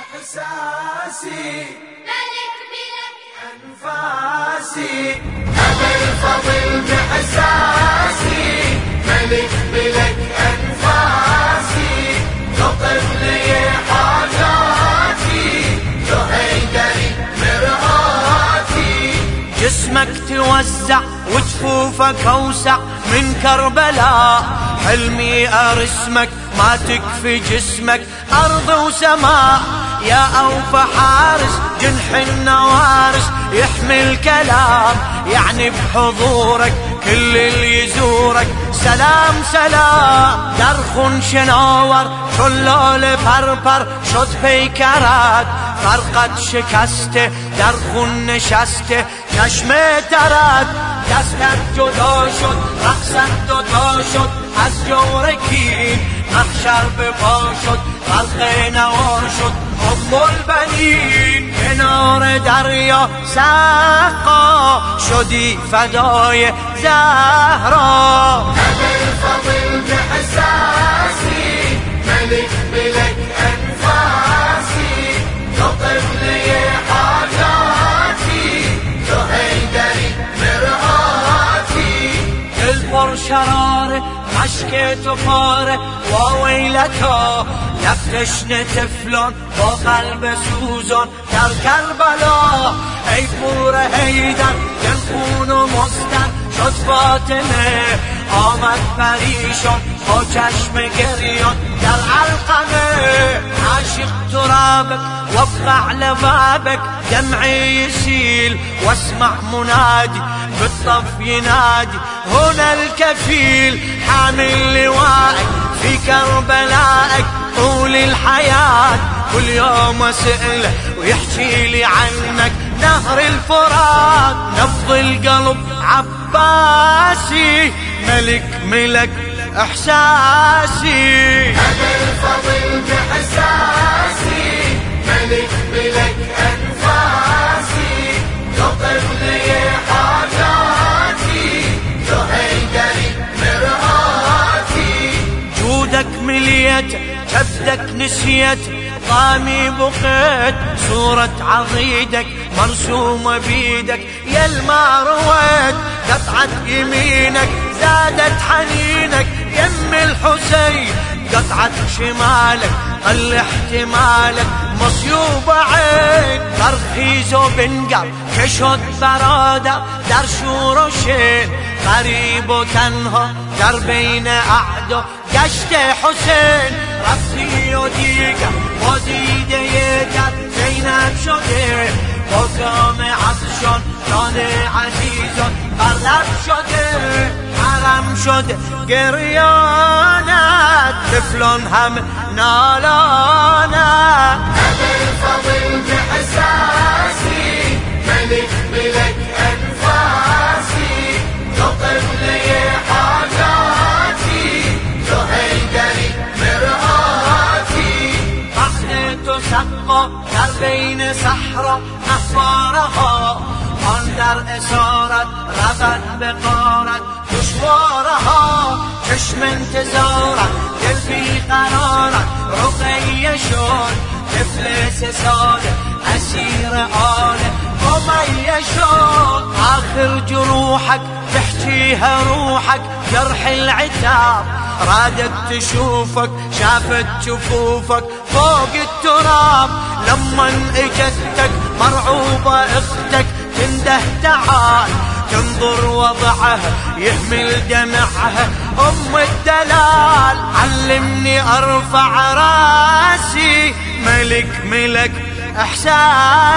بإحساسي ملك ملك أنفاسي أبا الفضل بإحساسي ملك ملك أنفاسي تطف لي حاجاتي تهيدري مرآتي جسمك توسع وجفوفك أوسع من كربلاء حلمي أرسمك ما تكفي جسمك أرض وسماء يا أوفى حارس جنح النوارس يحمي الكلام يعني بحضورك كل اللي يزورك سلام سلام درخ شناور شلال فرفر شد پیکرت فرقت شکسته درخ نشسته چشم درد دستت جدا شد رقصت دوتا شد از جورکی محشر به پا شد خلق نوا شد ام البنین کنار دریا سقا شدی فدای زهرا الفضل بإحساسي ملك ملك أنفاسي تطف لي حاجاتي تهيدري مرآتي البر شراره عشق تو پاره واویلتا نفتشن تفلان با قلب سوزان در کربلا ای پور حیدر دل خون و مستن شد فاطمه آمد پریشان با چشم گریان در علقمه عاشق ترابك وابقع لبابك دمعي يسيل واسمع منادي بالطف ينادي هنا الكفيل حامل لوائك في كربلائك طول الحياة كل يوم اسأله ويحكي لي عنك نهر الفرات نبض القلب عباسي ملك ملك إحساسي أبا الفضل بإحساسي ملك ملك أنفاسي تطف لي حاجاتي تهيدري مرآتي جودك مليت كبدك نسيت طامي بقيت صورة عضيدك مرسومة بيدك يا الما رويت قطعة يمينك زادت حنينك يم الحسين قطعة شمالك قل احتمالك مصيوب عين ترخيز وبنقر كشد برادة در شور و شين غريب و تنها در بين أعدو گشت حسين رفتی و دیگر با دیده در زینب شده با کام عطشان جان عزیزان برلب شده حرم شده گریانت طفلان هم نالانت أبا الفضل بإحساسي ملك ملك أنفاسي تطف لي حاجاتي تهيدري مرآتي رحلة سقا در بين صحرا أحفارها آن در اسارت رغد بقارت دشوارها چشم انتظارت دل بی قرارت رقیه شد طفل 3 ساله اسیر آله امیه شد آخر جروحك تحكيها روحك جرح العتاب رادت تشوفك شافت جفوفك فوق التراب لما اجتك مرعوبة اختك تنده تعال تنظر وضعها يحمل دمعها ام الدلال علمني ارفع راسي ملك ملك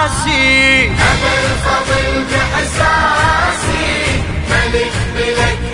احساسي أبا الفضل بإحساسي ملك ملك